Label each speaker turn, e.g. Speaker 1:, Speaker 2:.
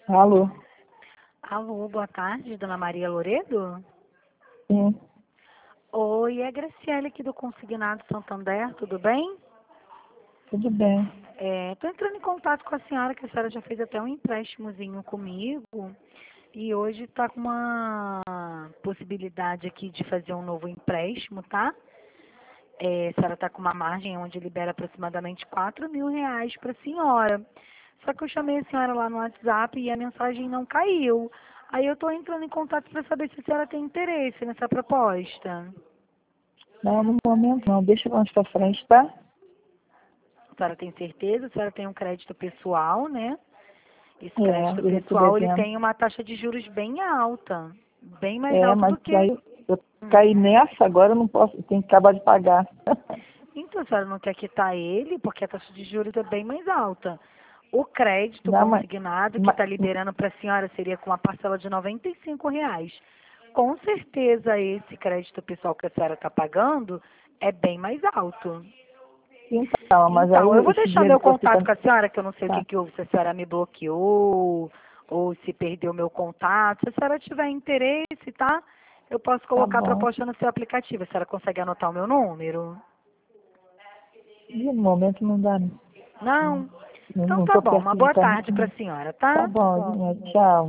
Speaker 1: Alô?
Speaker 2: Alô, boa tarde, Dona Maria Loredo?
Speaker 1: Sim,
Speaker 2: Oi, é a Graciele aqui do Consignado Santander, tudo bem?
Speaker 1: tudo bem.
Speaker 2: Estou entrando em contato com a senhora, que a senhora já fez até um empréstimozinho comigo e hoje está com uma possibilidade aqui de fazer um novo empréstimo, tá? A senhora está com uma margem onde libera aproximadamente R$ 4.000 para a senhora. Só que eu chamei a senhora lá no WhatsApp e a mensagem não caiu. Aí eu estou entrando em contato para saber se a senhora tem interesse nessa proposta.
Speaker 1: Não, no momento não. Deixa mais pra frente, tá?
Speaker 2: A senhora tem certeza? A senhora tem um crédito pessoal, né? Esse
Speaker 1: É,
Speaker 2: crédito
Speaker 1: eu já tô
Speaker 2: pessoal, ele
Speaker 1: devendo.
Speaker 2: tem uma taxa de juros bem alta. Bem mais alta
Speaker 1: Mas
Speaker 2: do que...
Speaker 1: aí eu caí nessa, agora eu não posso, eu tenho que acabar de pagar.
Speaker 2: Então, a senhora não quer quitar ele, porque a taxa de juros é bem mais alta. O crédito
Speaker 1: Não,
Speaker 2: consignado que
Speaker 1: mas,
Speaker 2: está liberando para a senhora seria com uma parcela de R$ 95. Com certeza, esse crédito pessoal que a senhora está pagando é bem mais alto.
Speaker 1: então, mas aí
Speaker 2: Então, eu vou
Speaker 1: esse
Speaker 2: deixar
Speaker 1: dinheiro
Speaker 2: meu
Speaker 1: que você tá...
Speaker 2: contato com a senhora, que eu não sei o que
Speaker 1: Tá,
Speaker 2: que houve, se a senhora me bloqueou ou se perdeu meu contato. Se a senhora tiver interesse, tá? Eu posso
Speaker 1: tá
Speaker 2: colocar a
Speaker 1: bom.
Speaker 2: proposta no seu aplicativo. A senhora consegue anotar o meu número?
Speaker 1: De momento não dá, não.
Speaker 2: Não? Então
Speaker 1: Não
Speaker 2: tá
Speaker 1: tô
Speaker 2: bom.
Speaker 1: perto
Speaker 2: Uma
Speaker 1: de
Speaker 2: boa
Speaker 1: internet,
Speaker 2: tarde para
Speaker 1: não.
Speaker 2: a senhora,
Speaker 1: Tá
Speaker 2: tá?
Speaker 1: bom, tchau.